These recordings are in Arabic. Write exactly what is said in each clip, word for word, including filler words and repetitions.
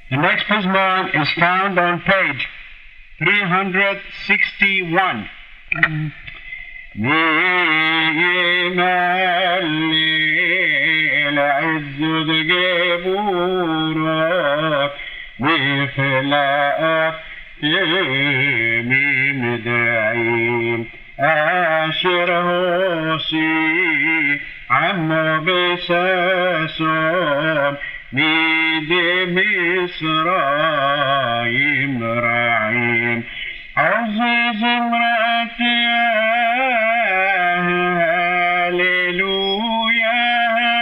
The next pizmon is found on page three hundred sixty-one. العز جبورك بفلاء تيمي مدعين أشر هوسي عم بساسون ميد مصرايم رعيم عزيز امرأتي هاليلويا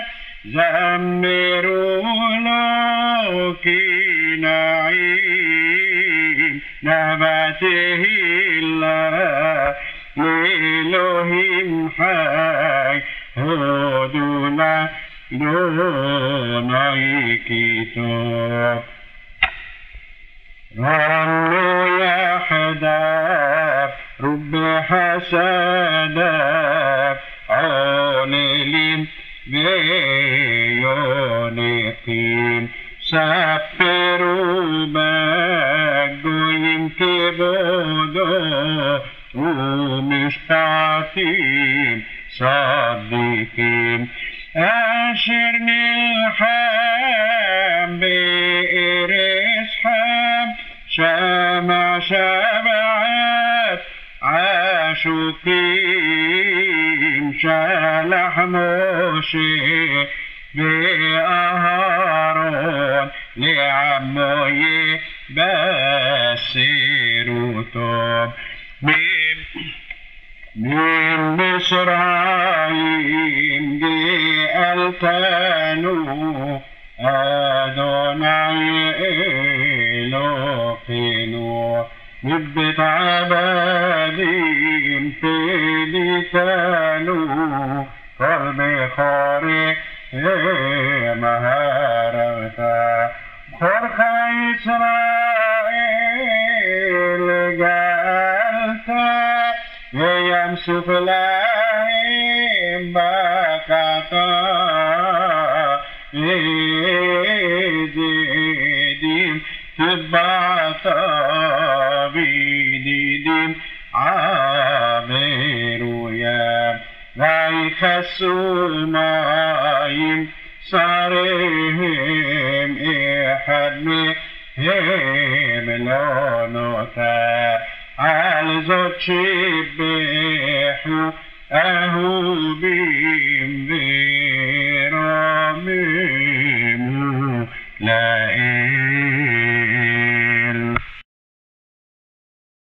زمروا لك نعيم نبته الله لإلههم حي هدونا دوني كتاب رنوا يا حداف رب حسداف عونلين بيونيقين سافروا باقوين كبودو ومشتاقين صادقين أشرني الحام بئر إسحام شمع شبعات عاشقين شالح موشي بأهارون لعمي بسير طب من مصرايم جئلتنو أدوني إلوكينو نبت عبادين فيلتنو قلبي خاري مهارتا خرخ إسرائيل جألتا يمسك لهم بكتا يزيدين تبعتا بيدين عامر يا غيخ السمايم صارهم إحد هم لونوتا عالزوت شبحو أهو بيم بيراميمو لا